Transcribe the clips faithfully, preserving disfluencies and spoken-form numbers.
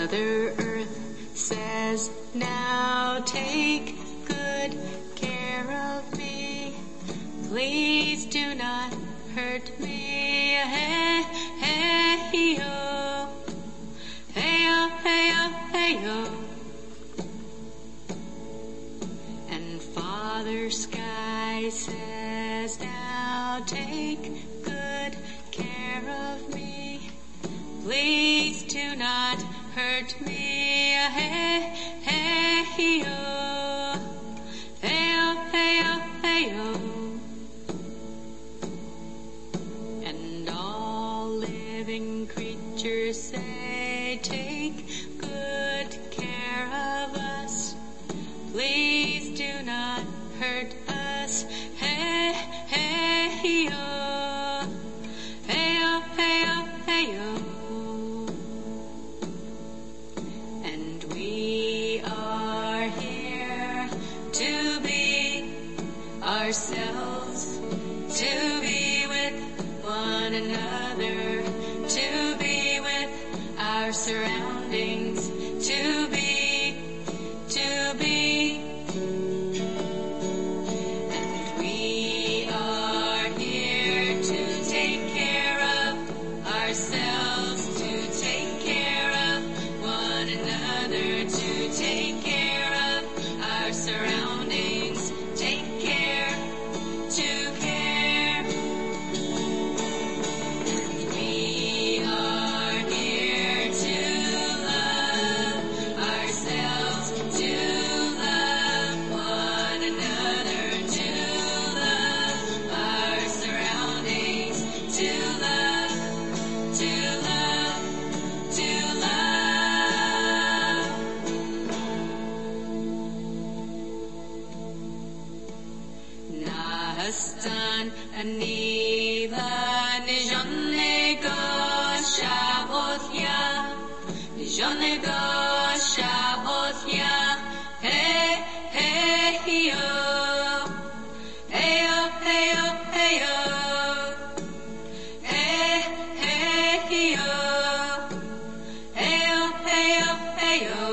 Mother Earth says, now take good care of me. Please do not hurt me. Hey, hey, oh. Hey, oh, hey, oh, hey, oh. And Father Sky says, now take good care of me. Please do not hurt me. Hey, hey, oh. Hey, oh, hey, oh, hey, oh. And all living creatures say, take good care of us. Please do not hurt us. Hey, hey, oh. Hey, oh, hey, oh, hey, oh. And we are here to be ourselves, to be with one another, to be with our surroundings, to be, to be. And we are here to take care of ourselves, to take care of one another, to take care of our surroundings, take care, to care. And we are here to love ourselves, to love one another, to love our surroundings, to love, to love, to love. Nahastan aniva nijonego shabothya, nijonego shabothya. Hey, hey, oh. Hey, oh, hey, oh, hey, oh. Hey, hey, oh. Hey, oh, hey, oh, hey, oh.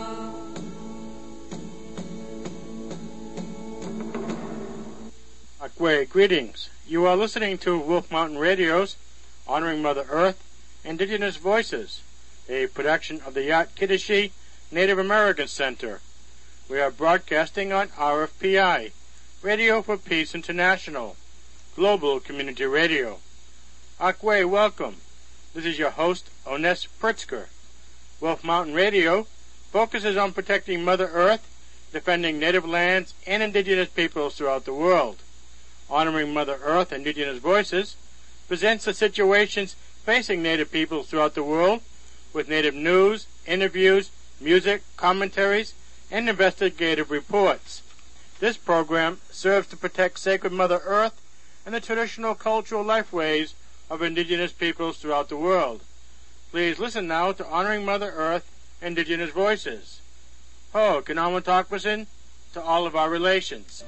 Akwe, greetings. You are listening to Wolf Mountain Radio's Honoring Mother Earth, Indigenous Voices, a production of the Yat Kiddishi Native American Center. We are broadcasting on R F P I, Radio for Peace International, Global Community Radio. Akwe, welcome. This is your host, Ones Pritzker. Wolf Mountain Radio focuses on protecting Mother Earth, defending native lands and indigenous peoples throughout the world. Honoring Mother Earth, Indigenous Voices presents the situations facing native peoples throughout the world with native news, interviews, music, commentaries, and investigative reports. This program serves to protect sacred Mother Earth and the traditional cultural lifeways of indigenous peoples throughout the world. Please listen now to Honoring Mother Earth, Indigenous Voices. Ho, Kinawatakwasin, to all of our relations.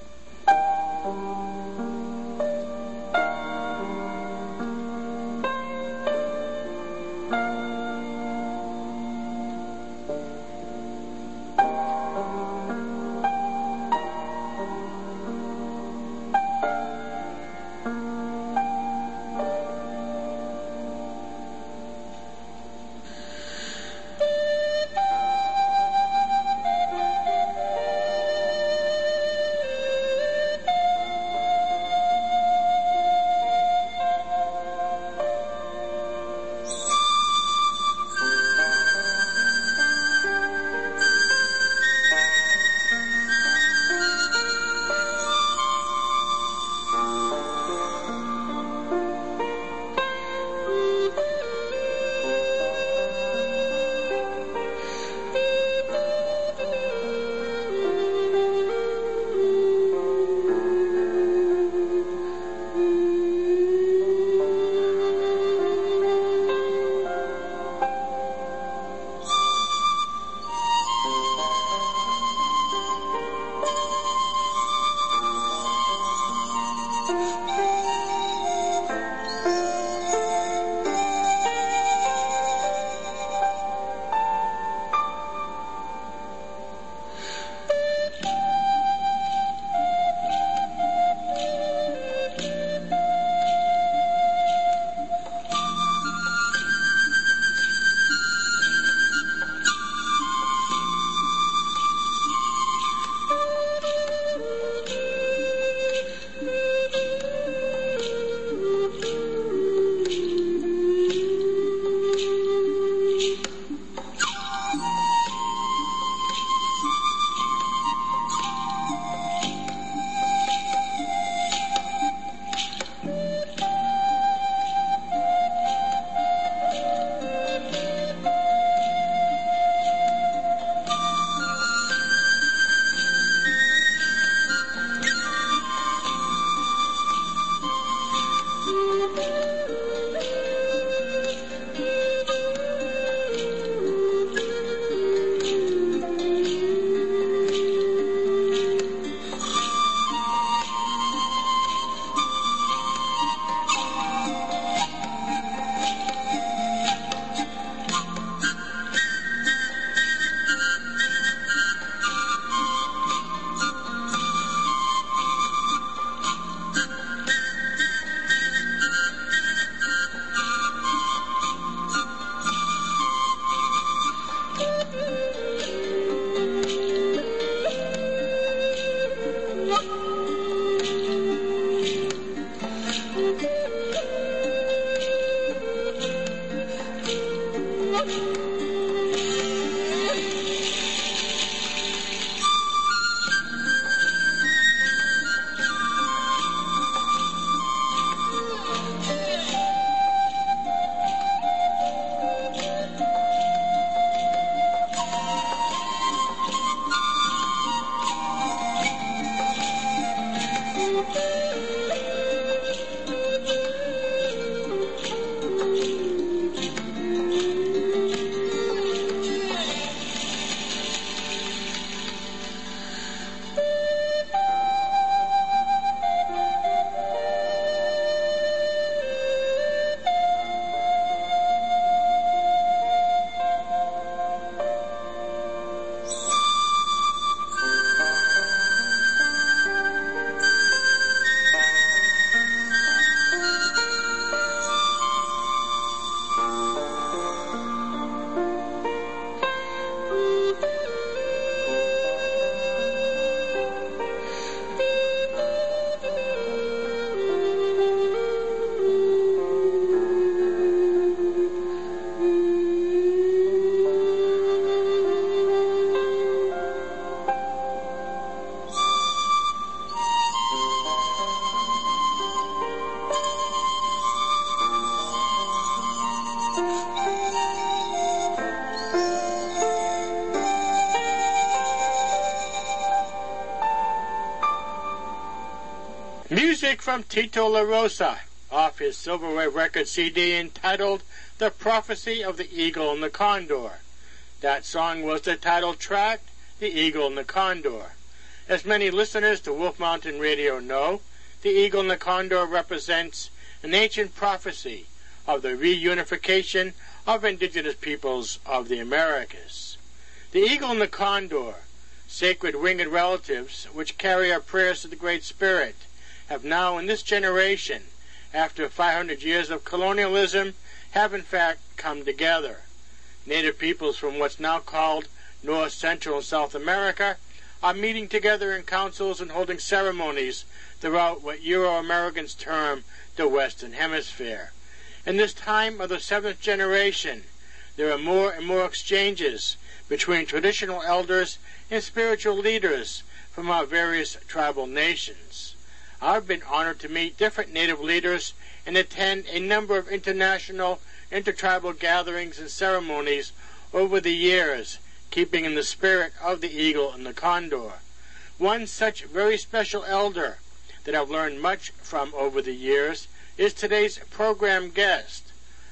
music from Tito La Rosa off his Silver Wave Records C D entitled The Prophecy of the Eagle and the Condor. That song was the title track, The Eagle and the Condor. As many listeners to Wolf Mountain Radio know, the Eagle and the Condor represents an ancient prophecy of the reunification of indigenous peoples of the Americas. The Eagle and the Condor, sacred winged relatives which carry our prayers to the Great Spirit, have now in this generation, after five hundred years of colonialism, have in fact come together. Native peoples from what's now called North, Central, and South America are meeting together in councils and holding ceremonies throughout what Euro-Americans term the Western Hemisphere. In this time of the seventh generation, there are more and more exchanges between traditional elders and spiritual leaders from our various tribal nations. I've been honored to meet different Native leaders and attend a number of international intertribal gatherings and ceremonies over the years, keeping in the spirit of the Eagle and the Condor. One such very special elder that I've learned much from over the years is today's program guest,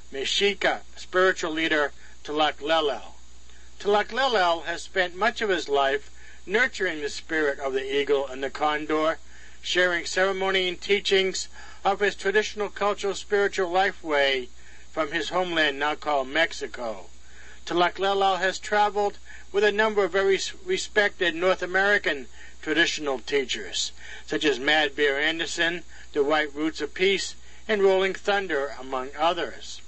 Mexica spiritual leader Tlachtlehlel. Tlachtlehlel has spent much of his life nurturing the spirit of the Eagle and the Condor, sharing ceremony and teachings of his traditional cultural spiritual life way from his homeland now called Mexico. Tlachtlehlel has traveled with a number of very respected North American traditional teachers, such as Mad Bear Anderson, the White Roots of Peace, and Rolling Thunder, among others.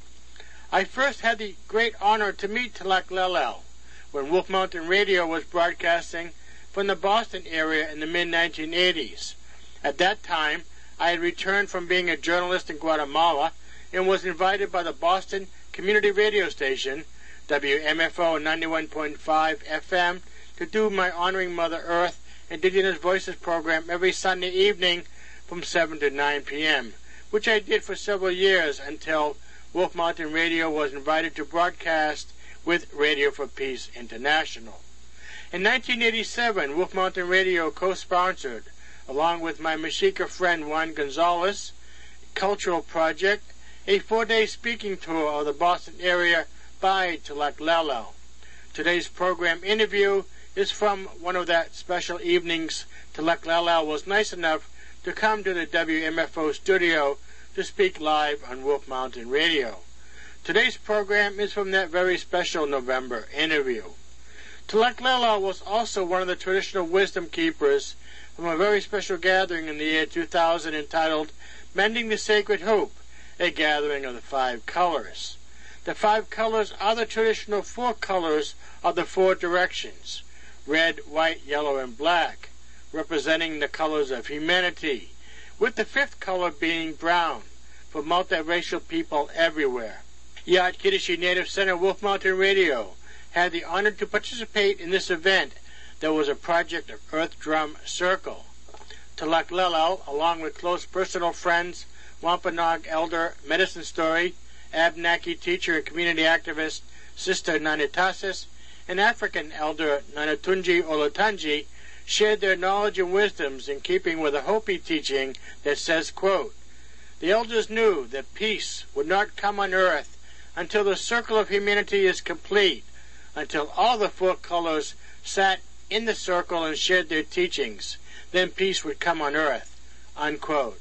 I first had the great honor to meet Tlachtlehlel when Wolf Mountain Radio was broadcasting from the Boston area in the mid nineteen eighties. At that time, I had returned from being a journalist in Guatemala and was invited by the Boston community radio station, W M F O ninety-one point five F M, to do my Honoring Mother Earth Indigenous Voices program every Sunday evening from seven to nine p.m., which I did for several years until Wolf Mountain Radio was invited to broadcast with Radio for Peace International. In nineteen eighty-seven, Wolf Mountain Radio co-sponsored, along with my Mexica friend Juan Gonzalez, cultural project, a four-day speaking tour of the Boston area by Tlachtlehlel. Today's program interview is from one of that special evenings Tlachtlehlel was nice enough to come to the W M F O studio to speak live on Wolf Mountain Radio. Today's program is from that very special November interview. Tlachtlehlel was also one of the traditional wisdom keepers from a very special gathering in the year two thousand entitled Mending the Sacred Hoop, a gathering of the five colors. The five colors are the traditional four colors of the four directions, red, white, yellow, and black, representing the colors of humanity, with the fifth color being brown, for multiracial people everywhere. Yat-Kiddishi Native Center Wolf Mountain Radio had the honor to participate in this event that was a project of Earth Drum Circle. Tlachtlehlel, along with close personal friends, Wampanoag elder, medicine story, Abnaki teacher and community activist, Sister Nanitasis, and African elder Nanatunji Olatunji, shared their knowledge and wisdoms in keeping with a Hopi teaching that says, quote, "The elders knew that peace would not come on earth until the circle of humanity is complete, until all the four colors sat in the circle and shared their teachings. Then peace would come on earth," unquote.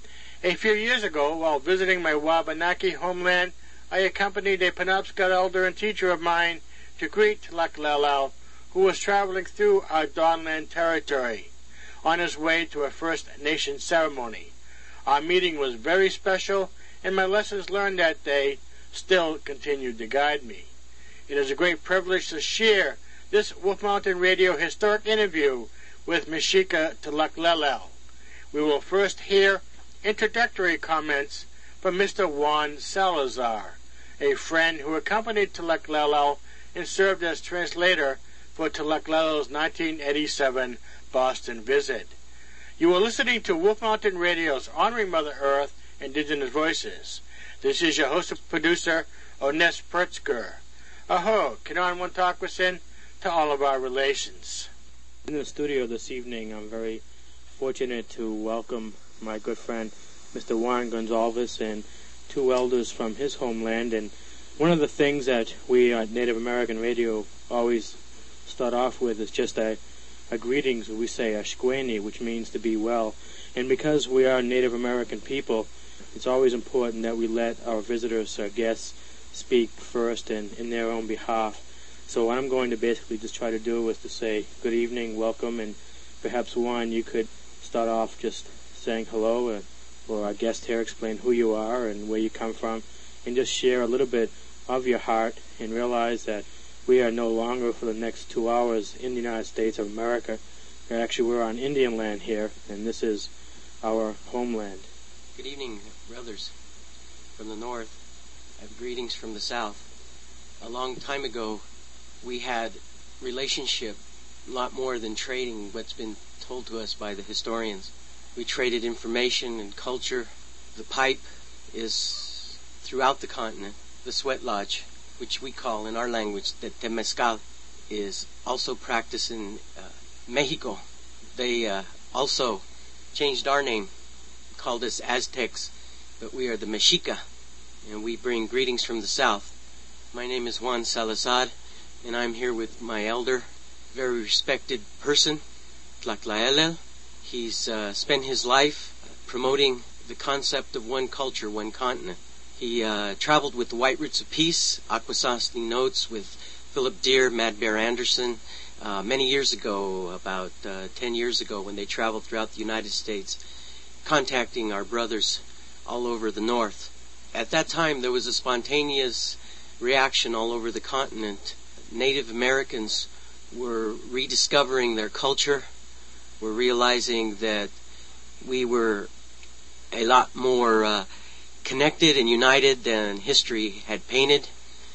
A few years ago, while visiting my Wabanaki homeland, I accompanied a Penobscot elder and teacher of mine to greet Tlachtlehlel, who was traveling through our Dawnland territory on his way to a First Nation ceremony. Our meeting was very special, and my lessons learned that day still continued to guide me. It is a great privilege to share this Wolf Mountain Radio historic interview with Mexica Tlachtlehlel. We will first hear introductory comments from Mister Juan Salazar, a friend who accompanied Tlachtlehlel and served as translator for Tlachtlehlel's nineteen eighty-seven Boston visit. You are listening to Wolf Mountain Radio's Honoring Mother Earth Indigenous Voices. This is your host and producer, Ones Pertzger. Aho, Kinan Wantakwasin, to all of our relations. In the studio this evening, I'm very fortunate to welcome my good friend Mister Juan Gonzalez, and two elders from his homeland. And one of the things that we at Native American Radio always start off with is just a, a greetings. We say Ashkweni, which means to be well. And because we are Native American people, it's always important that we let our visitors, our guests, speak first and in their own behalf. So what I'm going to basically just try to do is to say good evening, welcome, and perhaps Juan, you could start off just saying hello, uh, or our guest here explain who you are and where you come from, and just share a little bit of your heart and realize that we are no longer for the next two hours in the United States of America. Actually, we're on Indian land here, and this is our homeland. Good evening, brothers from the north. I have greetings from the south. A long time ago, we had relationship, a lot more than trading what's been told to us by the historians. We traded information and culture. The pipe is throughout the continent. The sweat lodge, which we call in our language the temescal, is also practiced in uh, Mexico. They uh, also changed our name, called us Aztecs, but we are the Mexica, and we bring greetings from the south. My name is Juan Salazar, and I'm here with my elder, very respected person, Tlaclaelel. He's uh, spent his life promoting the concept of one culture, one continent. He uh, traveled with the White Roots of Peace, Akwesasne Notes, with Philip Deere, Mad Bear Anderson, uh, many years ago, about uh, ten years ago, when they traveled throughout the United States, contacting our brothers all over the north. At that time, there was a spontaneous reaction all over the continent. Native Americans were rediscovering their culture, were realizing that we were a lot more uh, connected and united than history had painted,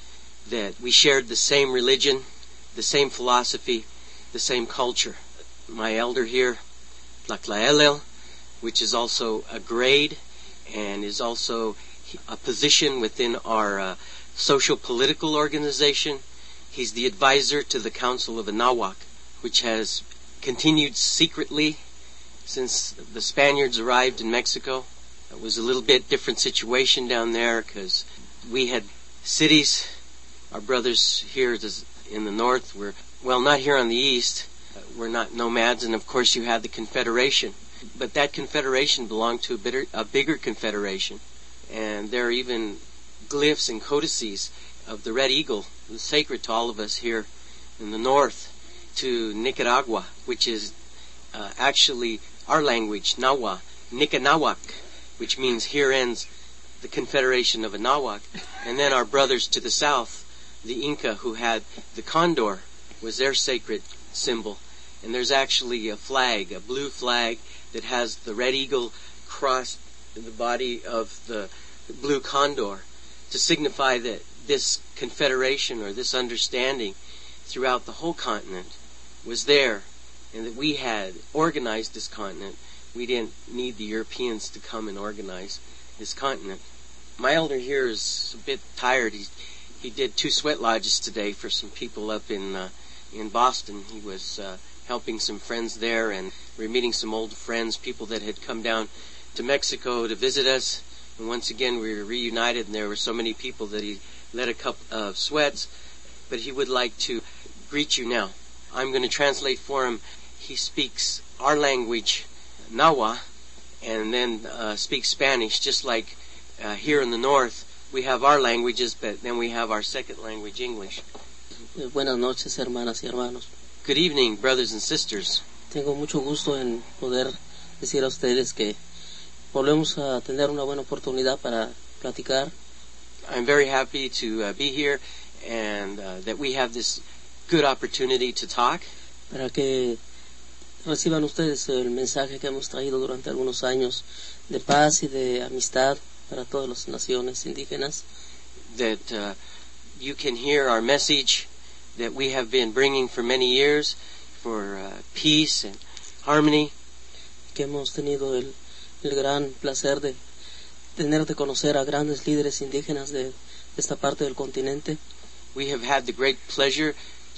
that we shared the same religion, the same philosophy, the same culture. My elder here, Tlaclaelel, which is also a grade and is also a position within our uh, social political organization. He's the advisor to the Council of Anahuac, which has continued secretly since the Spaniards arrived in Mexico. It was a little bit different situation down there because we had cities. Our brothers here in the north were, well, not here on the east. We're not nomads, and of course you had the Confederation. But that confederation belonged to a, bitter, a bigger confederation. And there are even glyphs and codices of the Red Eagle, sacred to all of us here in the north, to Nicaragua, which is uh, actually our language, Nahua, Nicanahuac, which means here ends the Confederation of Anahuac. And then our brothers to the south, the Inca, who had the condor, was their sacred symbol. And there's actually a flag, a blue flag, that has the red eagle crossed in the body of the blue condor to signify that this confederation or this understanding throughout the whole continent was there, and that we had organized this continent. We didn't need the Europeans to come and organize this continent. My elder here is a bit tired. He he did two sweat lodges today for some people up in uh, in Boston. He was uh, helping some friends there, and we're meeting some old friends, people that had come down to Mexico to visit us. And once again, we were reunited, and there were so many people that he led a couple of sweats. But he would like to greet you now. I'm going to translate for him. He speaks our language, Nahua, and then uh, speaks Spanish, just like uh, here in the north. We have our languages, but then we have our second language, English. Buenas noches, hermanas y hermanos. Good evening, brothers and sisters. Tengo mucho gusto en poder decir a ustedes que volvemos a tener una buena oportunidad para platicar. I'm very happy to uh, be here and uh, that we have this good opportunity to talk. Para que reciban ustedes el mensaje que hemos traído durante algunos años de paz y de amistad para todas las naciones indígenas. That uh, you can hear our message that we have been bringing for many years for uh, peace and harmony. Que hemos tenido el, el gran placer de tener de conocer a grandes líderes indígenas de, de esta parte del continente. We have had the great pleasure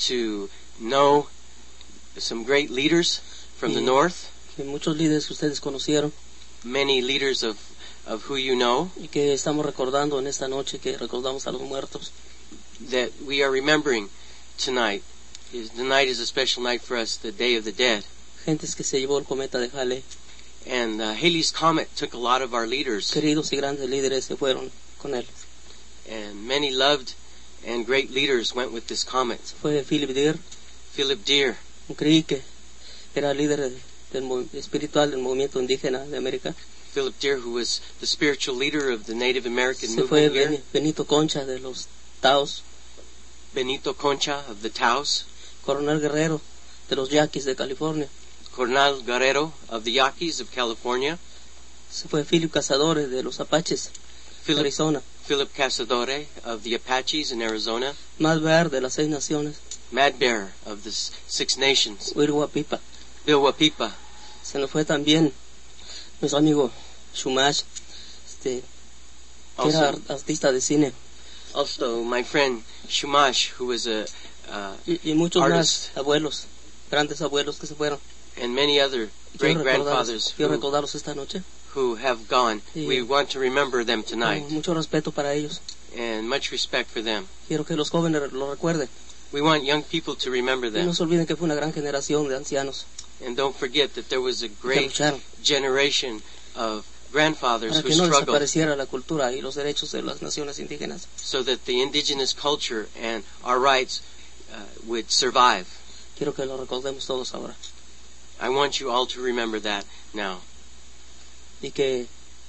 to know some great leaders from y, the north. Y muchos líderes que ustedes conocieron. many leaders of, of who you know, y que estamos recordando en esta noche, que recordamos a los muertos. that we are remembering tonight. Is, tonight is a special night for us, the Day of the Dead. Gentes que se llevó el cometa de Halley. And uh, Halley's Comet took a lot of our leaders, Queridos y grandes líderes se fueron con él. and many loved and great leaders went with this comet. Fue Philip Deer, Philip Deer, un creí que era líder de- del mov- espiritual del movimiento indígena de América. Philip Deer, who was the spiritual leader of the Native American Se fue movement here. Ben- Benito Concha de los Taos, Benito Concha of the Taos, Coronel Guerrero de los Yaquis de California. Coronel Guerrero of the Yaquis of California, Se fue Philip Cazadores de los Apaches de Philip, Arizona. Philip Cazadore of the Apaches in Arizona, Matt Bear de las Seis Naciones. Mad Bear of the S- Six Nations, Wirwa Pipa. Bill Wapipa, Se nos fue también nuestro amigo Shumash, este, que era also, ar- artista de cine. also my friend Shumash, who was a, uh, Y, y muchos Artist. más abuelos, grandes abuelos que se fueron. and many other Quiero recordarlos, great-grandfathers quiero who, recordarlos esta noche. who have gone. Sí. We want to remember them tonight, Con mucho respeto para ellos. and much respect for them. Quiero que los jóvenes lo recuerden. We want young people to remember Y them, no se olviden que fue una gran generación de ancianos and don't forget that there was a que great lucharon generation of grandfathers para who que no struggled desapareciera la cultura y los derechos de las naciones indígenas. so that the indigenous culture and our rights uh, would survive. Quiero que lo recordemos todos ahora. I want you all to remember that now, Y que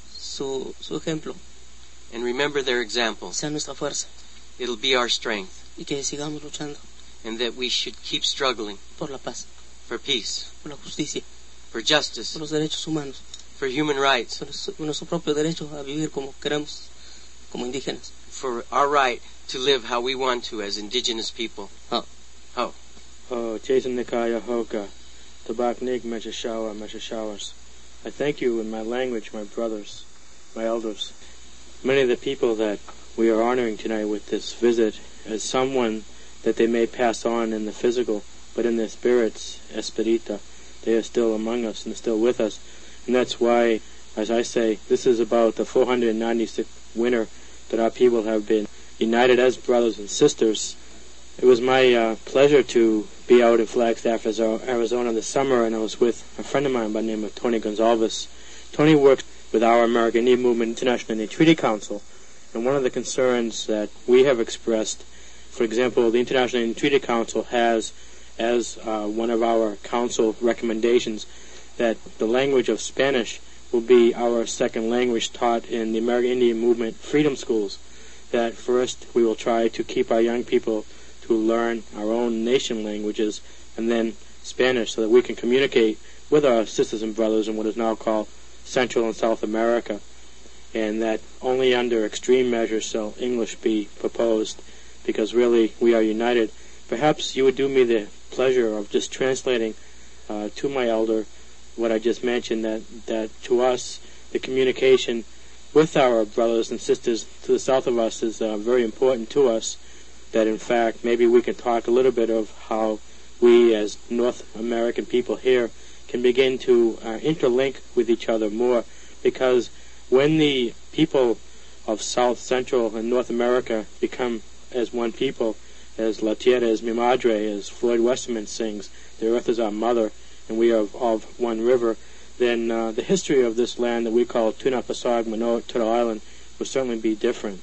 su, su ejemplo and remember their example. sea nuestra fuerza. It'll be our strength, Y que sigamos luchando and that we should keep struggling por la paz, for peace, por la justicia, for justice, por los derechos humanos, for human rights, por nuestro, nuestro propio derecho a vivir como queremos, como indígenas. for our right to live how we want to as indigenous people. Oh. Oh. Oh, Jason Nikaya Hoka, Tabak Nig Meshashawa Meshashowers. I thank you in my language, my brothers, my elders. Many of the people that we are honoring tonight with this visit as someone that they may pass on in the physical, but in their spirits, Esperita, they are still among us and still with us. And that's why, as I say, this is about the four hundred ninety-sixth winter that our people have been united as brothers and sisters. It was my uh, pleasure to be out in Flagstaff, Arizona this summer, and I was with a friend of mine by the name of Tony Gonzalez. Tony works with our American Indian Movement International Indian Treaty Council, and one of the concerns that we have expressed, for example, the International Indian Treaty Council has as uh, one of our council recommendations that the language of Spanish will be our second language taught in the American Indian Movement Freedom Schools. That first we will try to keep our young people to learn our own nation languages and then Spanish so that we can communicate with our sisters and brothers in what is now called Central and South America, and that only under extreme measures shall English be proposed, because really we are united. Perhaps you would do me the pleasure of just translating uh, to my elder what I just mentioned, that, that to us the communication with our brothers and sisters to the south of us is uh, very important to us, that in fact maybe we can talk a little bit of how we as North American people here can begin to uh, interlink with each other more, because when the people of South, Central, and North America become as one people, as La Tierra es mi madre, as Floyd Westerman sings, the earth is our mother, and we are of, of one river, then uh, the history of this land that we call Tunapasag, Manoa, Turtle Island, will certainly be different.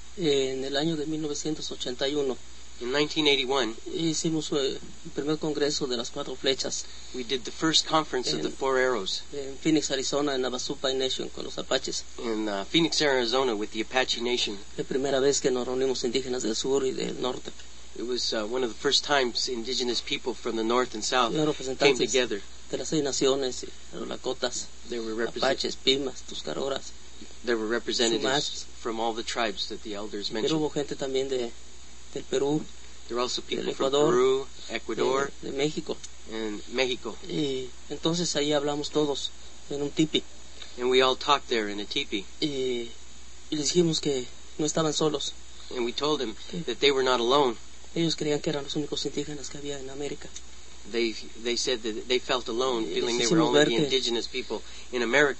En el año de mil novecientos ochenta y uno In nineteen eighty-one, hicimos eh, el primer congreso de las cuatro flechas we did the first conference of the Four Arrows en Phoenix, Arizona, en Navajo Nation con los apaches. in uh, Phoenix, Arizona with the Apache Nation. La primera vez que nos reunimos indígenas del sur y del norte. It was uh, one of the first times indigenous people from the north and south Había came representantes together. de las seis naciones, y los Lakotas, There were, represent- apaches, pimas, tuscaroras. there were representatives Sumas. from all the tribes that the elders Pero mentioned. hubo gente también de, del Perú, There were also people from Ecuador, Peru, Ecuador, de, de México. and Mexico. Y entonces ahí hablamos todos en un tipi. And we all talked there in a teepee. Y, y les dijimos que no estaban solos. And we told them that they were not alone. Ellos creían que eran los únicos indígenas que había en América. They they said that they felt alone, Y feeling les they were hicimos only ver the que- indigenous people in America.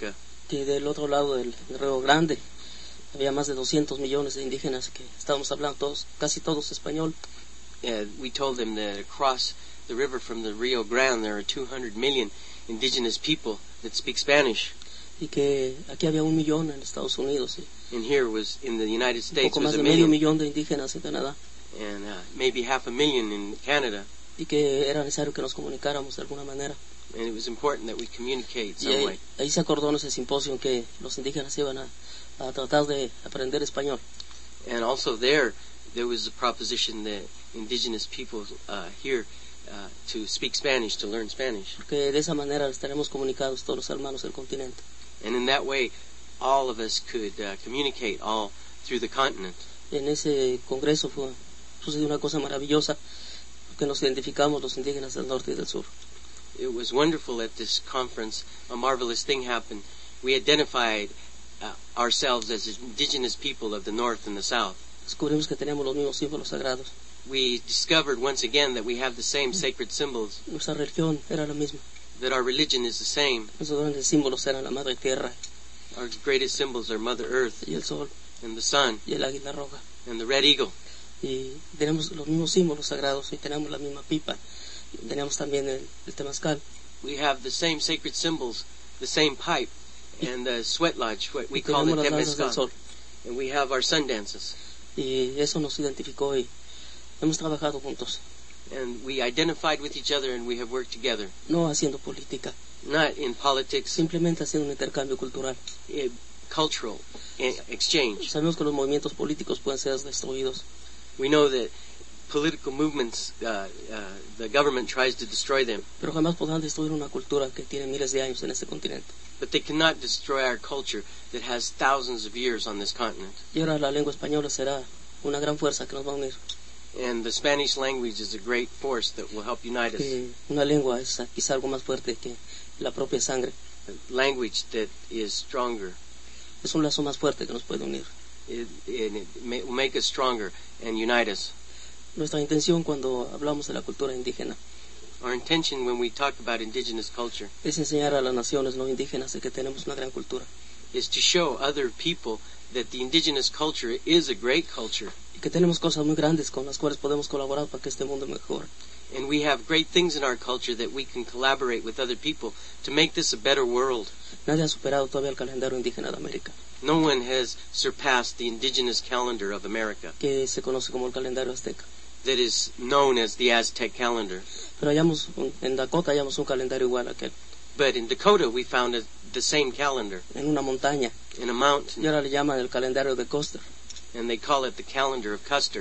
que del otro lado del Río Grande había más de doscientos millones de indígenas que estábamos hablando todos, casi todos español. Uh, we told them that across the river from the Rio Grande there are two hundred million indigenous people that speak Spanish. Y que aquí había un millón en Estados Unidos. Y And here was, in the United un States, poco was más a de medio million. millón de indígenas en Canadá. And uh, maybe half a million in Canada. Y que era necesario que nos comunicáramos de alguna manera. And it was important that we communicate Y some ahí, way. ahí se acordó en ese simposio en que los indígenas iban a, a tratar de aprender español. And also there, there was a proposition that indigenous people uh, here uh, to speak Spanish, to learn Spanish. Porque de esa manera estaremos comunicados todos los hermanos del continente. And in that way, all of us could uh, communicate all through the continent. En ese congreso fue, sucedió una cosa maravillosa, porque nos identificamos los indígenas del norte y del sur. It was wonderful at this conference. A marvelous thing happened. We identified uh, ourselves as indigenous people of the north and the south. Descubrimos que teníamos los mismos símbolos sagrados. We discovered once again that we have the same sacred symbols, Nuestra religión era la misma. that our religion is the same. Nuestros grandes símbolos eran la madre tierra Our greatest symbols are Mother Earth y el sol and the sun y el águila roja. and the red eagle. Y tenemos los mismos símbolos sagrados y tenemos la misma pipa. Y tenemos también el, el temazcal. We have the same sacred symbols, the same pipe, and the sweat lodge, what we Y call tenemos it las danzas del temazcal. sol. And we have our sun dances. Y eso nos identificó y hemos trabajado juntos. And we identified with each other and we have worked together. No haciendo política, Not in politics, simplemente haciendo un intercambio cultural. in cultural e- exchange. Sabemos que los movimientos políticos pueden ser destruidos, We know that political movements, uh, uh, the government tries to destroy them, pero jamás podrán destruir una cultura que tiene miles de años en este continente. but they cannot destroy our culture that has thousands of years on this continent. Y ahora la lengua española será una gran fuerza que nos va a unir. And the Spanish language is a great force that will help unite us. Que una lengua es quizá algo más fuerte que la propia sangre. A language that is stronger. Es un lazo más fuerte que nos puede unir. It, and it may, will make us stronger and unite us. Nuestra intención cuando hablamos de la cultura indígena Our intention when we talk about indigenous culture es enseñar a las naciones no indígenas de que tenemos una gran cultura is to show other people that the indigenous culture is a great culture. y que tenemos cosas muy grandes con las cuales podemos colaborar para que este mundo mejore. And we have great things in our culture that we can collaborate with other people to make this a better world. Nadie ha superado todavía el calendario indígena de América, No one has surpassed the indigenous calendar of America, que se conoce como el calendario azteca. that is known as the Aztec calendar. Pero hallamos, un- en Dakota hallamos un calendario igual a aquel, But in Dakota, we found a, the same calendar en una montaña, in a mountain, y ahora le llaman el calendario de Coster. and they call it the calendar of Custer.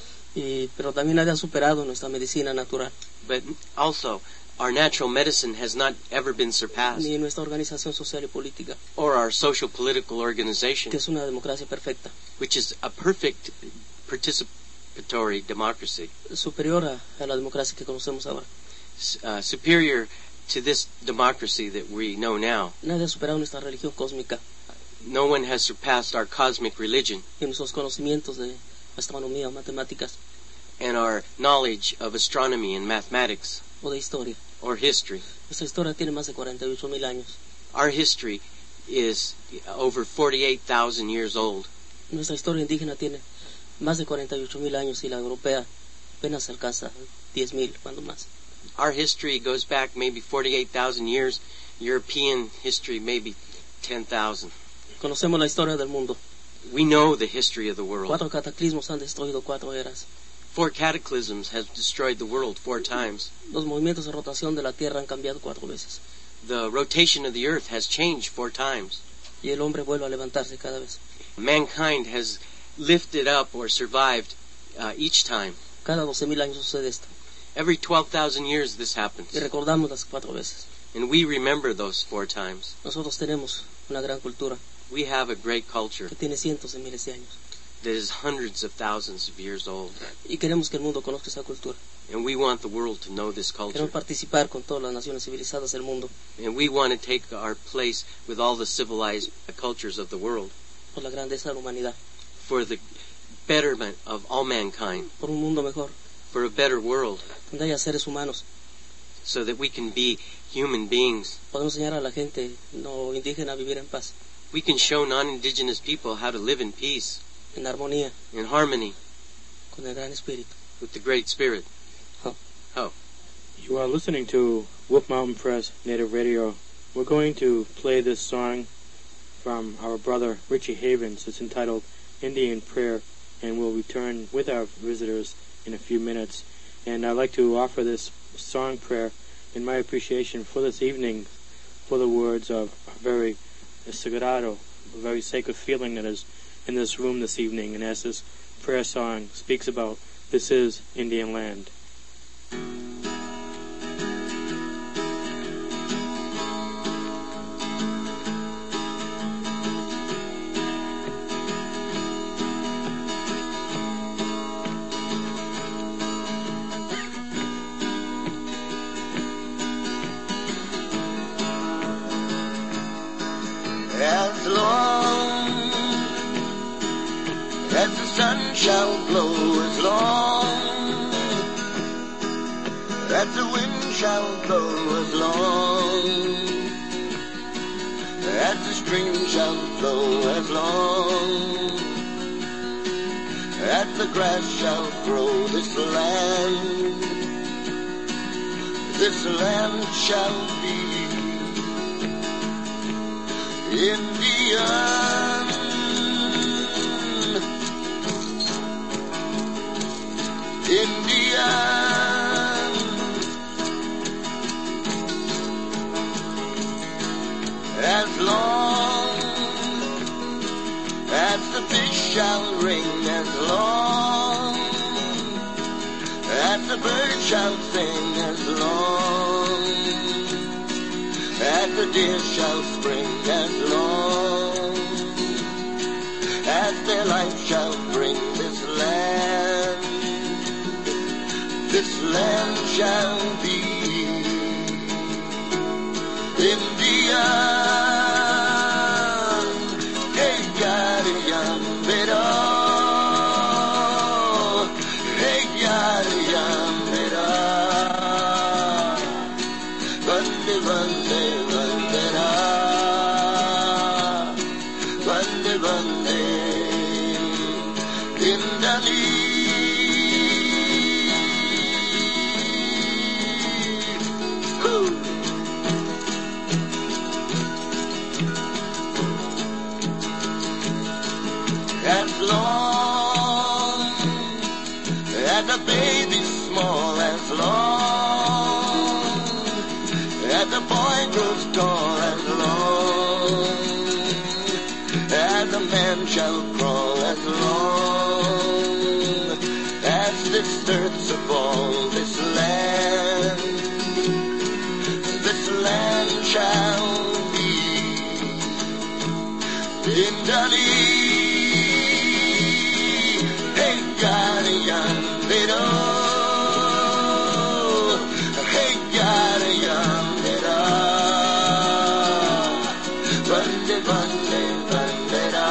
Y, pero también nadie ha superado nuestra medicina natural, But also, our natural medicine has not ever been surpassed, ni nuestra organización social y política, or our social political organization, que es una democracia perfecta, which is a perfect participatory democracy, superior a, a la democracia que conocemos ahora. s- uh, superior to this democracy that we know now. Nadie ha superado nuestra religión cósmica No one has surpassed our cosmic religion y nuestros conocimientos de astronomía o matemáticas and our knowledge of astronomy and mathematics o de historia. or history. Nuestra historia tiene más de cuarenta y ocho mil años. Our history is over forty-eight thousand years old. Nuestra historia indígena tiene más de cuarenta y ocho mil años y la europea apenas alcanza diez mil, cuando más. Our history goes back maybe forty-eight thousand years. European history maybe ten thousand. Conocemos la historia del mundo. We know the history of the world. Cuatro cataclismos han destruido cuatro eras. Four cataclysms have destroyed the world four times. Los movimientos de rotación de la Tierra han cambiado cuatro veces. The rotation of the earth has changed four times. Y el hombre vuelve a levantarse cada vez. Mankind has lifted up or survived uh, each time. Cada doce mil años sucede esto. Every twelve thousand years this happens. Y recordamos las cuatro veces. And we remember those four times. Nosotros tenemos una gran cultura We have a great culture que tiene cientos de miles de años. that is hundreds of thousands of years old. Y queremos que el mundo conozca esa cultura. And we want the world to know this culture. Queremos participar con todas las naciones civilizadas del mundo And we want to take our place with all the civilized cultures of the world por la grandeza de la humanidad, for the betterment of all mankind, por un mundo mejor, for a better world, donde haya seres humanos so that we can be human beings. Podemos enseñar a la gente no indígena a vivir en paz, We can show non-indigenous people how to live in peace, en armonía in harmony con el Gran Espíritu. with the Great Spirit. Ho. Ho. You are listening to Wolf Mountain Press Native Radio. We're going to play this song from our brother Richie Havens. It's entitled Indian Prayer, and we'll return with our visitors in a few minutes. And I'd like to offer this song prayer in my appreciation for this evening, for the words of a very sagrado, a very sacred feeling that is in this room this evening. And as this prayer song speaks about, this is Indian land. As long as the sun shall blow, as long as the wind shall blow, as long as the stream shall flow, as long as the grass shall grow, this land, this land shall be Indian, Indian. As long as the fish shall ring, as long as the bird shall sing, as long as the deer shall spring, as long as their life shall bring, this land, this land shall be Indian. Hey, yada, yum, bida. Hey, yada, yum, bida. Vande, vande, vandera. Vande, vande. Indali. Woo! As long as the baby's small, as long as the boy grows tall, as long as the man shall crawl, as long as this earth's a ball, this land, this land shall be Indian. Hey, yada, yum, bida. Hey, yada, yum, bida. Vande, vande, vandera.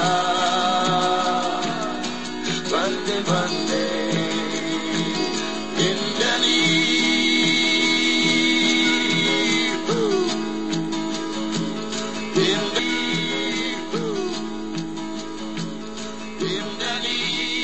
Vande, vande. Indani. Ooh. Indani. Ooh. Indani.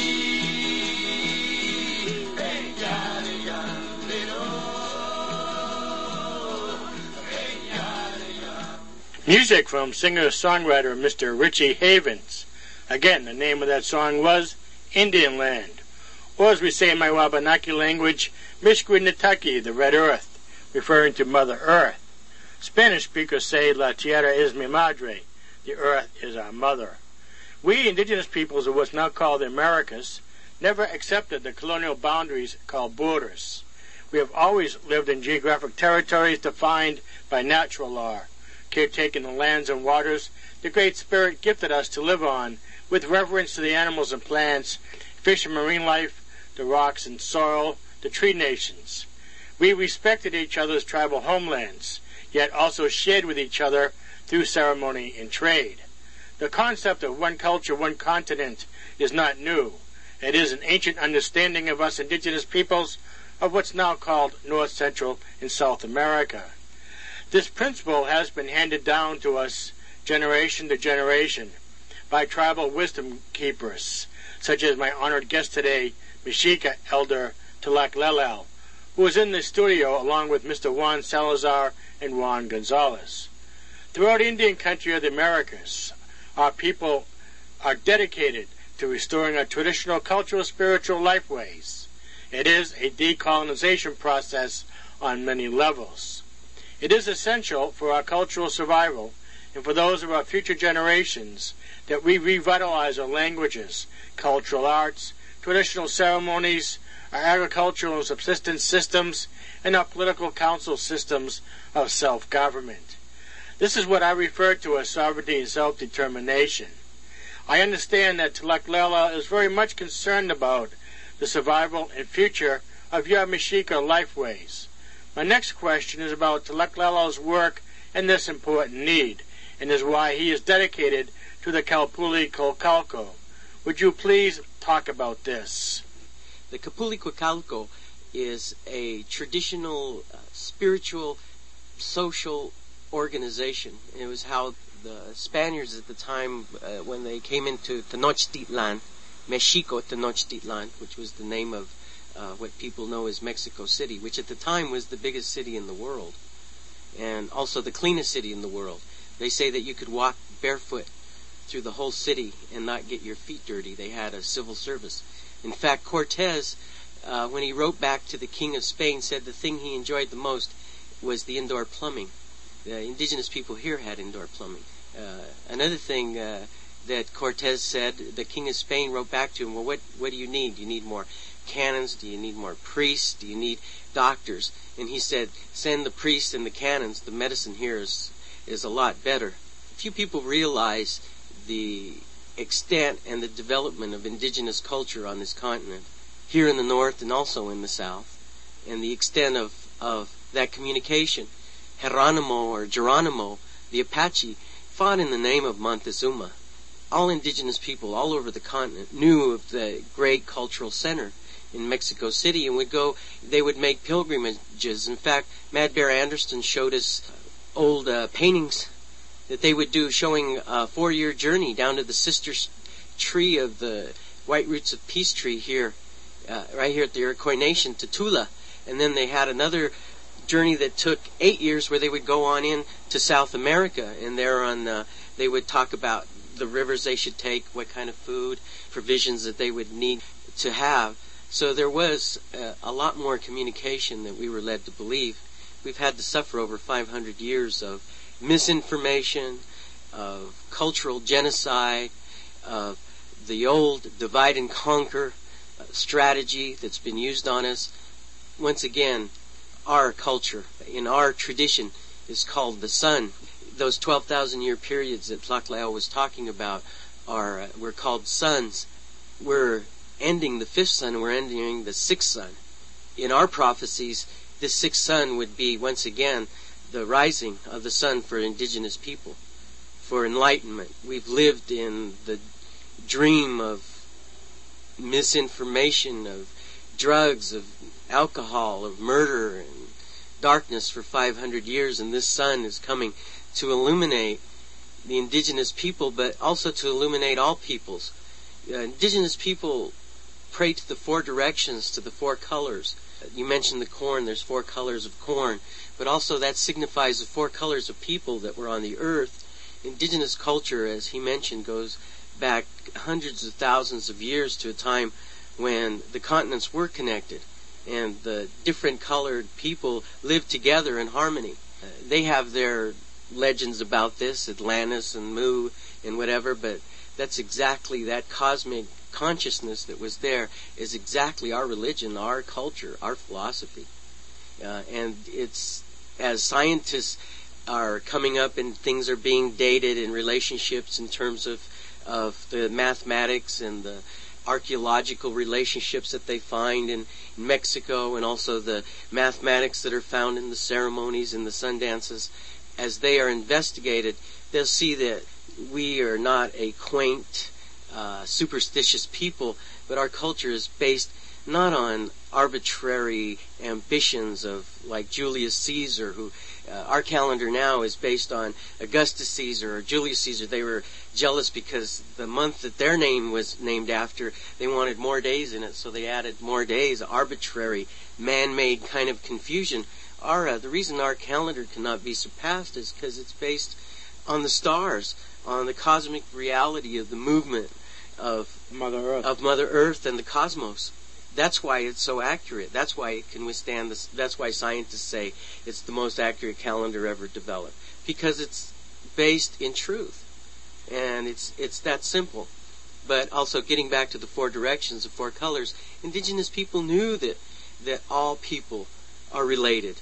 Music from singer-songwriter Mister Richie Havens. Again, the name of that song was Indian Land, or as we say in my Wabanaki language, Mishkwinataki, the Red Earth, referring to Mother Earth. Spanish speakers say La Tierra es mi madre, the earth is our mother. We indigenous peoples of what's now called the Americas never accepted the colonial boundaries called borders. We have always lived in geographic territories defined by natural law, caretaking the lands and waters the Great Spirit gifted us to live on, with reverence to the animals and plants, fish and marine life, the rocks and soil, the tree nations. We respected each other's tribal homelands, yet also shared with each other through ceremony and trade. The concept of one culture, one continent is not new. It is an ancient understanding of us indigenous peoples of what's now called North, Central, and South America. This principle has been handed down to us generation to generation by tribal wisdom keepers, such as my honored guest today, Mexica Elder Tlachtlehlel, who is in the studio along with Mister Juan Salazar and Juan Gonzalez. Throughout Indian country of the Americas, our people are dedicated to restoring our traditional cultural spiritual lifeways. It is a decolonization process on many levels. It is essential for our cultural survival and for those of our future generations that we revitalize our languages, cultural arts, traditional ceremonies, our agricultural and subsistence systems, and our political council systems of self-government. This is what I refer to as sovereignty and self-determination. I understand that Tlachtlehlel is very much concerned about the survival and future of your Mexica lifeways. My next question is about Tlachtlehlel's work and this important need, and is why he is dedicated to the Calpulicuicalco. Would you please talk about this? The Calpulicuicalco is a traditional, uh, spiritual, social organization. It was how the Spaniards at the time, uh, when they came into Tenochtitlan, Mexico Tenochtitlan, which was the name of uh, what people know as Mexico City, which at the time was the biggest city in the world, and also the cleanest city in the world. They say that you could walk barefoot through the whole city and not get your feet dirty. They had a civil service. In fact, Cortez, uh, when he wrote back to the King of Spain, said the thing he enjoyed the most was the indoor plumbing. The indigenous people here had indoor plumbing. Uh, another thing uh, that Cortez said, the King of Spain wrote back to him, well, what, what do you need? Do you need more cannons? Do you need more priests? Do you need doctors? And he said, send the priests and the cannons. The medicine here is, is a lot better. Few people realize the extent and the development of indigenous culture on this continent, here in the north and also in the south, and the extent of, of that communication. Geronimo or Geronimo, the Apache, fought in the name of Montezuma. All indigenous people all over the continent knew of the great cultural center in Mexico City and would go, they would make pilgrimages. In fact, Mad Bear Anderson showed us old uh, paintings that they would do showing a four-year journey down to the sister tree of the White Roots of Peace tree here, uh, right here at the Iroquois Nation, to Tula. And then they had another journey that took eight years where they would go on in to South America, and there on uh, they would talk about the rivers they should take, what kind of food, provisions that they would need to have. So there was uh, a lot more communication than we were led to believe. We've had to suffer over five hundred years of misinformation, of cultural genocide, of the old divide and conquer uh, strategy that's been used on us. Once again, our culture, in our tradition, is called the sun. Those twelve thousand year periods that Tlachtlehlel was talking about are, uh, were called suns. We're ending the fifth sun and we're ending the sixth sun. In our prophecies, this sixth sun would be, once again, the rising of the sun for indigenous people, for enlightenment. We've lived in the dream of misinformation, of drugs, of alcohol, of murder and darkness for five hundred years, and this sun is coming to illuminate the indigenous people, but also to illuminate all peoples. Uh, indigenous people pray to the four directions, to the four colors. You mentioned the corn, there's four colors of corn, but also that signifies the four colors of people that were on the earth. Indigenous culture, as he mentioned, goes back hundreds of thousands of years to a time when the continents were connected and the different colored people lived together in harmony. Uh, they have their legends about this, Atlantis and Mu and whatever, but that's exactly that cosmic consciousness that was there is exactly our religion, our culture, our philosophy. Uh, and it's, as scientists are coming up and things are being dated in relationships in terms of, of the mathematics and the archaeological relationships that they find in Mexico, and also the mathematics that are found in the ceremonies and the sun dances, as they are investigated, they'll see that we are not a quaint, uh, superstitious people, but our culture is based not on arbitrary ambitions of like Julius Caesar, who Uh, our calendar now is based on Augustus Caesar or Julius Caesar. They were jealous because the month that their name was named after, they wanted more days in it, so they added more days, arbitrary, man-made kind of confusion. Our, uh, the reason our calendar cannot be surpassed is because it's based on the stars, on the cosmic reality of the movement of Mother Earth. of Mother Earth and the cosmos. That's why it's so accurate. That's why it can withstand this. That's why scientists say it's the most accurate calendar ever developed, because it's based in truth, and it's it's that simple. But also, getting back to the four directions, the four colors, indigenous people knew that that all people are related,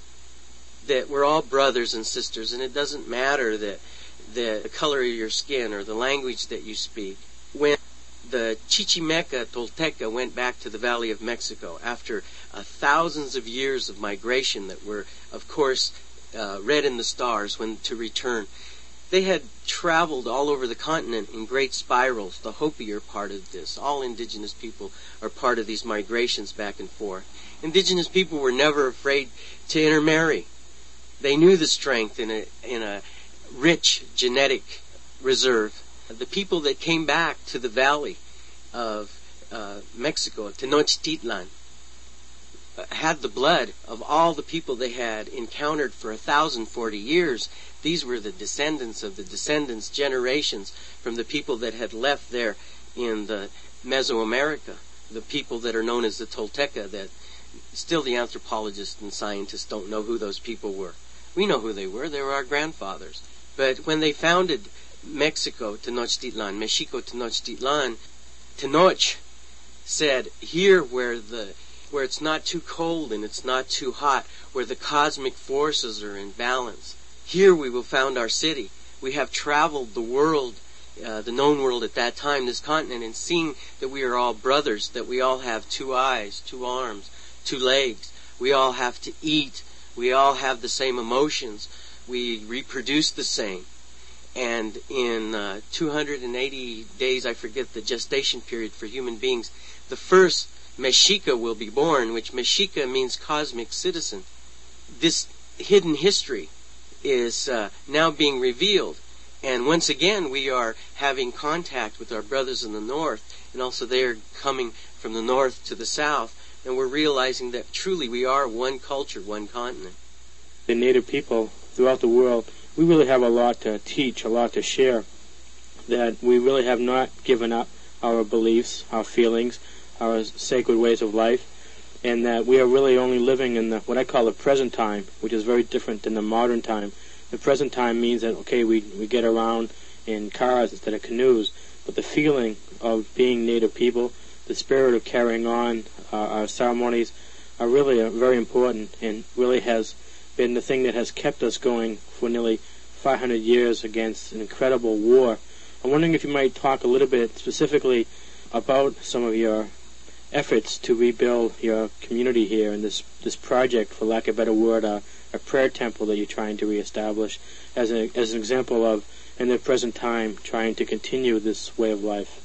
that we're all brothers and sisters, and it doesn't matter that the color of your skin or the language that you speak. When the Chichimeca Tolteca went back to the Valley of Mexico after uh, thousands of years of migration that were, of course, uh, read in the stars when to return. They had traveled all over the continent in great spirals. The Hopi are part of this. All indigenous people are part of these migrations back and forth. Indigenous people were never afraid to intermarry. They knew the strength in a, in a rich genetic reserve. The people that came back to the valley of uh, Mexico, Tenochtitlan, uh, had the blood of all the people they had encountered for one thousand forty years. These were the descendants of the descendants, generations from the people that had left there in the Mesoamerica, the people that are known as the Tolteca, that still the anthropologists and scientists don't know who those people were. We know who they were. They were our grandfathers. But when they founded Mexico, Tenochtitlan, Mexico, Tenochtitlan, Tenoch said, here where the where it's not too cold and it's not too hot, where the cosmic forces are in balance, here we will found our city. We have traveled the world, uh, the known world at that time, this continent, and seen that we are all brothers, that we all have two eyes, two arms, two legs. We all have to eat. We all have the same emotions. We reproduce the same. And in uh, two hundred eighty days, I forget the gestation period for human beings, the first Mexica will be born, which Mexica means cosmic citizen. This hidden history is uh, now being revealed. And once again, we are having contact with our brothers in the north, and also they are coming from the north to the south, and we're realizing that truly we are one culture, one continent. The native people throughout the world, we really have a lot to teach, a lot to share, that we really have not given up our beliefs, our feelings, our sacred ways of life, and that we are really only living in the what I call the present time, which is very different than the modern time. The present time means that, okay, we, we get around in cars instead of canoes, but the feeling of being native people, the spirit of carrying on uh, our ceremonies are really uh, very important, and really has been the thing that has kept us going for nearly five hundred years against an incredible war. I'm wondering if you might talk a little bit specifically about some of your efforts to rebuild your community here and this this project, for lack of a better word, uh, a prayer temple that you're trying to reestablish as, a, as an example of, in the present time, trying to continue this way of life.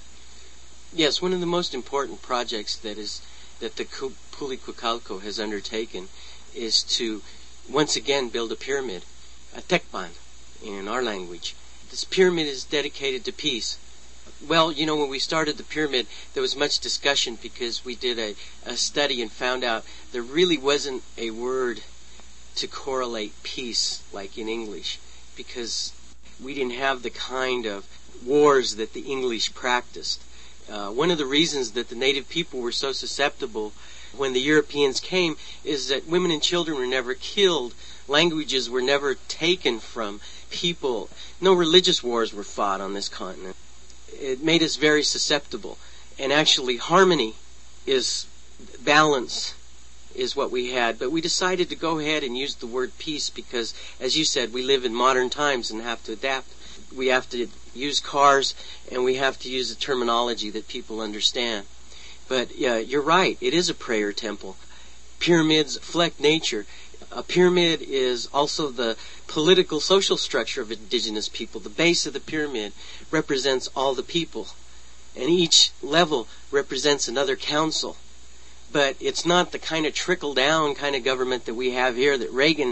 Yes, one of the most important projects that is that the Pulicucalco has undertaken is to once again build a pyramid, a tekpan in our language. This pyramid is dedicated to peace. Well, you know, when we started the pyramid, there was much discussion because we did a, a study and found out there really wasn't a word to correlate peace like in English, because we didn't have the kind of wars that the English practiced. Uh, one of the reasons that the native people were so susceptible when the Europeans came is that women and children were never killed. Languages were never taken from people. No religious wars were fought on this continent. It made us very susceptible. And actually, harmony is balance is what we had. But we decided to go ahead and use the word peace because, as you said, we live in modern times and have to adapt. We have to use cars, and we have to use a terminology that people understand. But yeah, you're right. It is a prayer temple. Pyramids reflect nature. A pyramid is also the political social structure of indigenous people. The base of the pyramid represents all the people, and each level represents another council. But it's not the kind of trickle-down kind of government that we have here that Reagan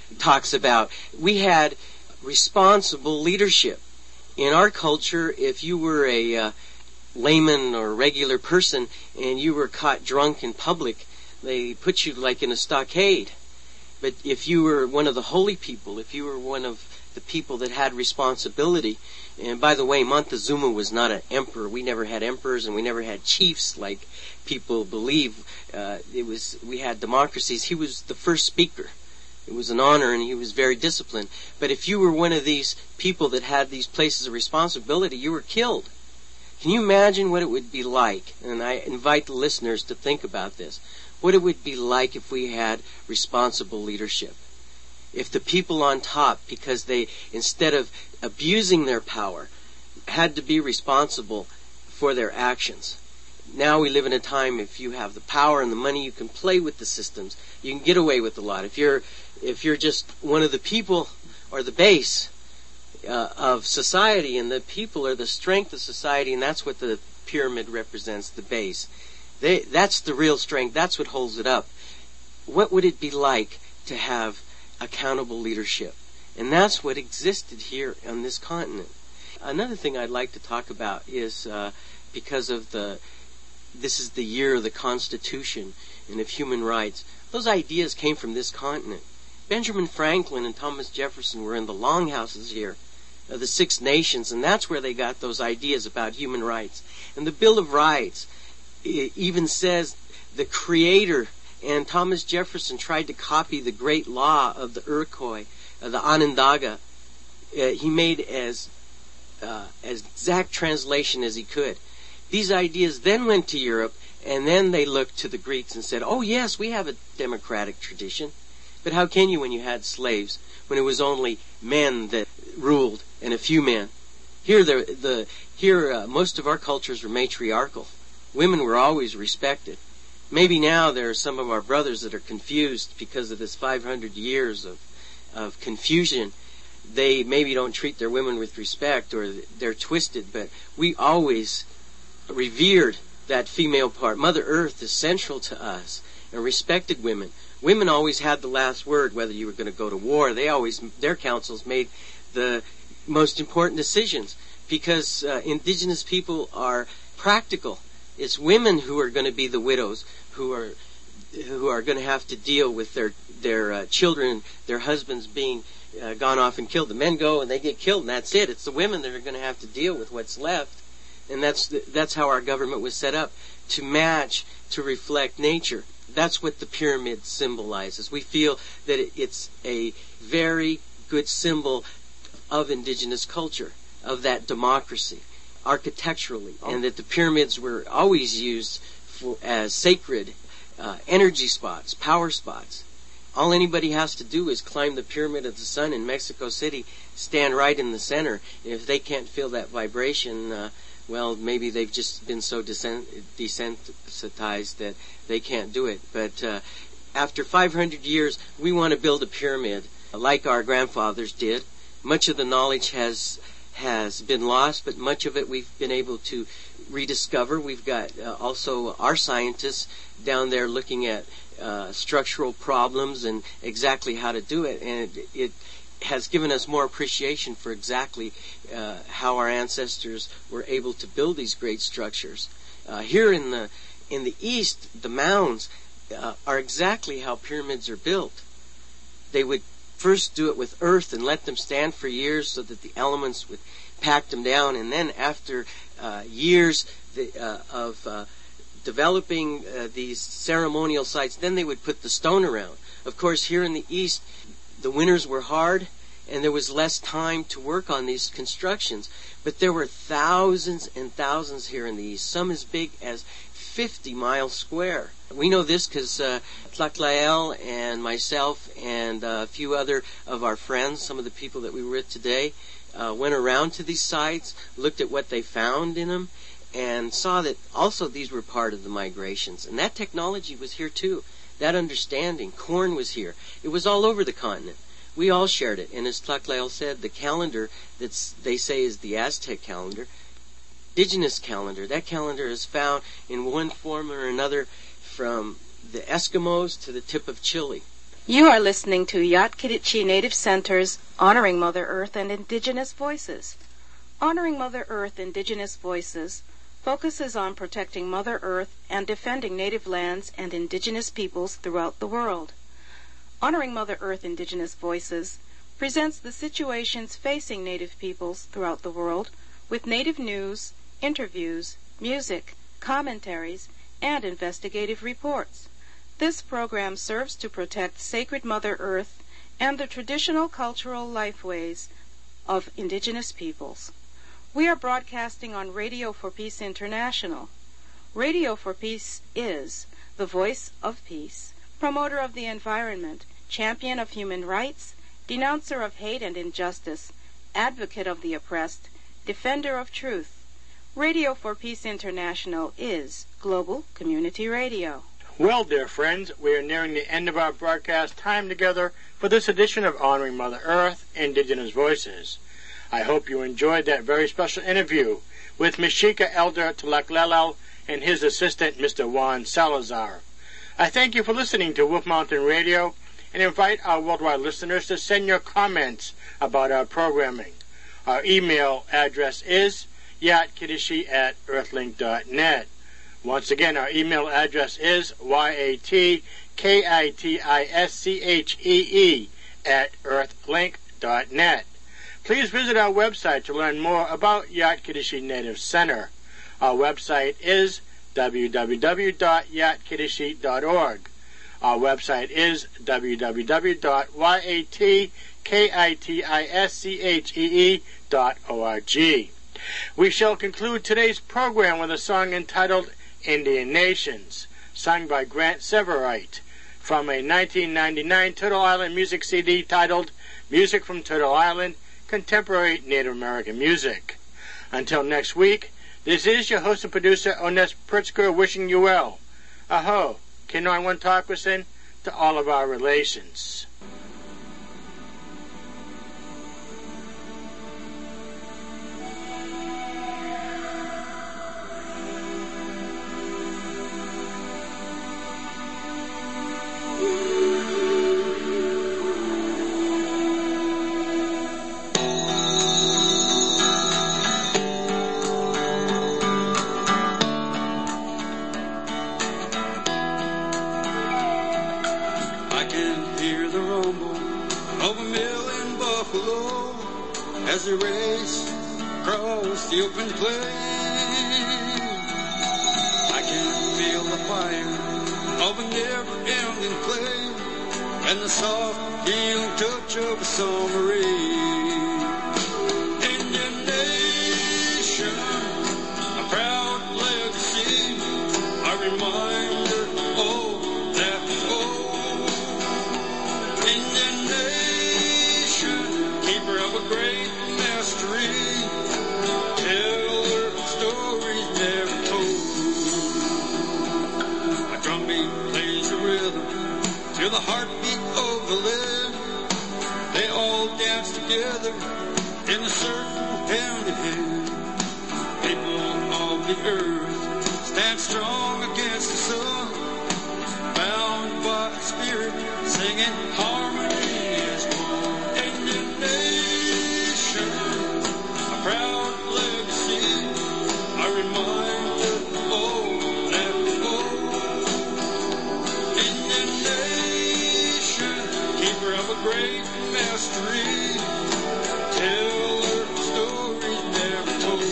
talks about. We had responsible leadership. In our culture, if you were a uh, layman or regular person and you were caught drunk in public, they put you like in a stockade. But if you were one of the holy people, if you were one of the people that had responsibility, and by the way, Montezuma was not an emperor. We never had emperors and we never had chiefs like people believe. Uh, it was, we had democracies. He was the first speaker. It was an honor and he was very disciplined. But if you were one of these people that had these places of responsibility, you were killed. Can you imagine what it would be like? And I invite the listeners to think about this. What it would be like if we had responsible leadership. If the people on top, because they, instead of abusing their power, had to be responsible for their actions. Now we live in a time, if you have the power and the money, you can play with the systems. You can get away with a lot. If you're, if you're just one of the people or the base uh, of society, and the people are the strength of society, and that's what the pyramid represents, the base. They, that's the real strength. That's what holds it up. What would it be like to have accountable leadership? And that's what existed here on this continent. Another thing I'd like to talk about is uh, because of the, this is the year of the Constitution and of human rights. Those ideas came from this continent. Benjamin Franklin and Thomas Jefferson were in the longhouses here of the Six Nations, and that's where they got those ideas about human rights. And the Bill of Rights even says the Creator, and Thomas Jefferson tried to copy the great law of the Iroquois, uh, the Onondaga. Uh, he made as uh, as exact translation as he could. These ideas then went to Europe, and then they looked to the Greeks and said, oh yes, we have a democratic tradition. But how can you when you had slaves, when it was only men that ruled and a few men? Here, the, the here uh, most of our cultures were matriarchal. Women were always respected. Maybe now there are some of our brothers that are confused because of this five hundred years of, of confusion. They maybe don't treat their women with respect, or they're twisted, but we always revered that female part. Mother Earth is central to us, and respected women. Women always had the last word, whether you were going to go to war. They always, their councils made the most important decisions, because uh, indigenous people are practical. It's women who are going to be the widows, who are who are going to have to deal with their their uh, children, their husbands being uh, gone off and killed. The men go and they get killed, and that's it. It's the women that are going to have to deal with what's left, and that's the, that's how our government was set up, to match, to reflect nature. That's what the pyramid symbolizes. We feel that it, it's a very good symbol of indigenous culture, of that democracy, architecturally, oh. and that the pyramids were always used for, as sacred uh, energy spots, power spots. All anybody has to do is climb the Pyramid of the Sun in Mexico City, stand right in the center. And if they can't feel that vibration, uh, well, maybe they've just been so desensitized that they can't do it. But uh, after five hundred years, we want to build a pyramid like our grandfathers did. Much of the knowledge has has been lost, but much of it we've been able to rediscover. We've got uh, also our scientists down there looking at uh, structural problems and exactly how to do it, and it, it has given us more appreciation for exactly uh, how our ancestors were able to build these great structures. Uh, here in the in the East, the mounds uh, are exactly how pyramids are built. They would first do it with earth and let them stand for years so that the elements would pack them down, and then after uh, years the, uh, of uh, developing uh, these ceremonial sites, then they would put the stone around. Of course, here in the East, the winters were hard and there was less time to work on these constructions, but there were thousands and thousands here in the East, some as big as fifty miles square. We know this because uh, Tlaclael and myself and uh, a few other of our friends, some of the people that we were with today, uh, went around to these sites, looked at what they found in them, and saw that also these were part of the migrations. And that technology was here too. That understanding. Corn was here. It was all over the continent. We all shared it. And as Tlaclael said, the calendar that they say is the Aztec calendar, indigenous calendar, that calendar is found in one form or another from the Eskimos to the tip of Chile. You are listening to Yat-Kiditchi Native Center's Honoring Mother Earth and Indigenous Voices. Honoring Mother Earth Indigenous Voices focuses on protecting Mother Earth and defending native lands and indigenous peoples throughout the world. Honoring Mother Earth Indigenous Voices presents the situations facing native peoples throughout the world with native news, interviews, music, commentaries, and investigative reports. This program serves to protect sacred Mother Earth and the traditional cultural lifeways of indigenous peoples. We are broadcasting on Radio for Peace International. Radio for Peace is the voice of peace, promoter of the environment, champion of human rights, denouncer of hate and injustice, advocate of the oppressed, defender of truth. Radio for Peace International is Global Community Radio. Well, dear friends, we are nearing the end of our broadcast time together for this edition of Honoring Mother Earth, Indigenous Voices. I hope you enjoyed that very special interview with Mexica Elder Tlaklelel and his assistant, Mister Juan Salazar. I thank you for listening to Wolf Mountain Radio and invite our worldwide listeners to send your comments about our programming. Our email address is yatkiddishi at earthlink dot net. Once again, our email address is Y A T K I T I S C H E E at earthlink dot net. Please visit our website to learn more about Yat-Kiddishi Native Center. Our website is w w w dot yatkiddishi dot org. Our website is w w w dot yatkiddishi dot org. We shall conclude today's program with a song entitled Indian Nations, sung by Grant Severite, from a nineteen ninety-nine Turtle Island music C D titled Music from Turtle Island, Contemporary Native American Music. Until next week, this is your host and producer, Ones Pritzker, wishing you well. Aho, Kinoy Wantakwisen, to all of our relations. The open plain, I can feel the fire of a never-ending flame and the soft healing touch of a summer rain. Indian nation, a proud legacy, a reminder of that old Indian nation, keeper of a great mastery. Tell her stories never told. A drumbeat plays a rhythm to the heartbeat of the land. They all dance together in a circle hand in hand. People of the earth stand strong against the sun, bound by a spirit, singing harmony as one. Indian nation, a proud legacy, a reminder of that old Indian nation, keeper of a great mastery. Tell her stories never told.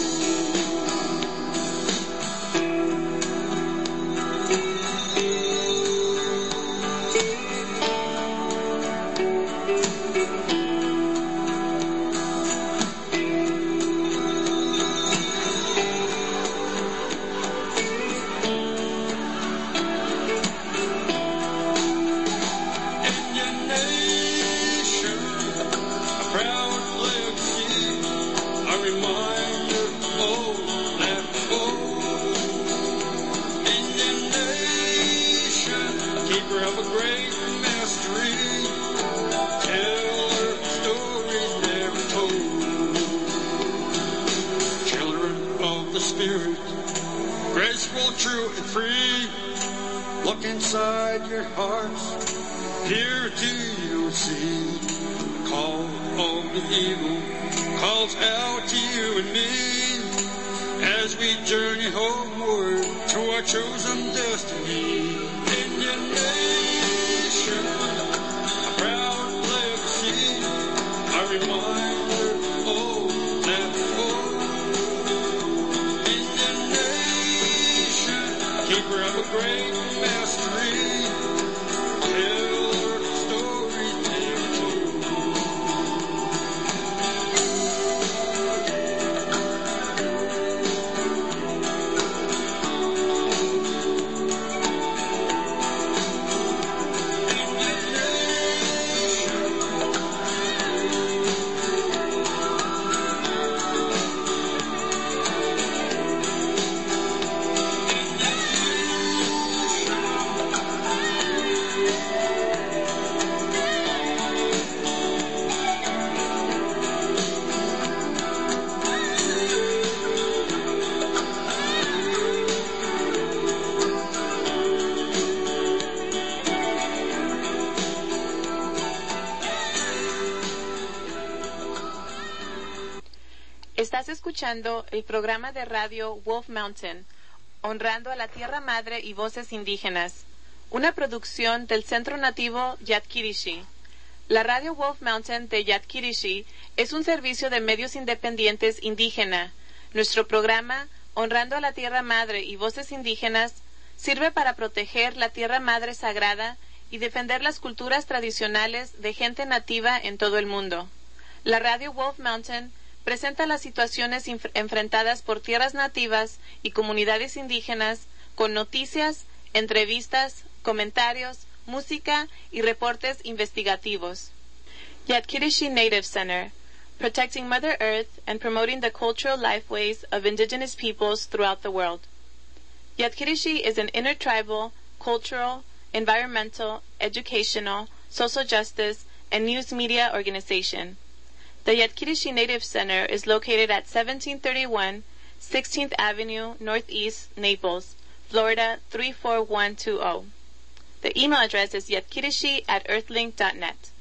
True and free, look inside your hearts Here to you see, call of the eagle calls out to you and me as we journey homeward to our chosen destiny. Indian nation, a proud legacy, a reminder of all that before. Indian nation, keeper of a great mastery, tell the story, tell true. Estás escuchando el programa de radio Wolf Mountain, honrando a la Tierra Madre y Voces Indígenas, una producción del Centro Nativo Yat-Kirishi. La radio Wolf Mountain de Yat-Kirishi es un servicio de medios independientes indígena. Nuestro programa, Honrando a la Tierra Madre y Voces Indígenas, sirve para proteger la Tierra Madre Sagrada y defender las culturas tradicionales de gente nativa en todo el mundo. La radio Wolf Mountain presenta las situaciones enfrentadas por tierras nativas y comunidades indígenas con noticias, entrevistas, comentarios, música y reportes investigativos. Yat-Kirishi Native Center, protecting Mother Earth and promoting the cultural lifeways of indigenous peoples throughout the world. Yat-Kirishi is an intertribal, cultural, environmental, educational, social justice, and news media organization. The Yat-Kirishi Native Center is located at seventeen thirty-one sixteenth Avenue Northeast, Naples, Florida three four one two zero. The email address is yatkirishi at earthlink dot net.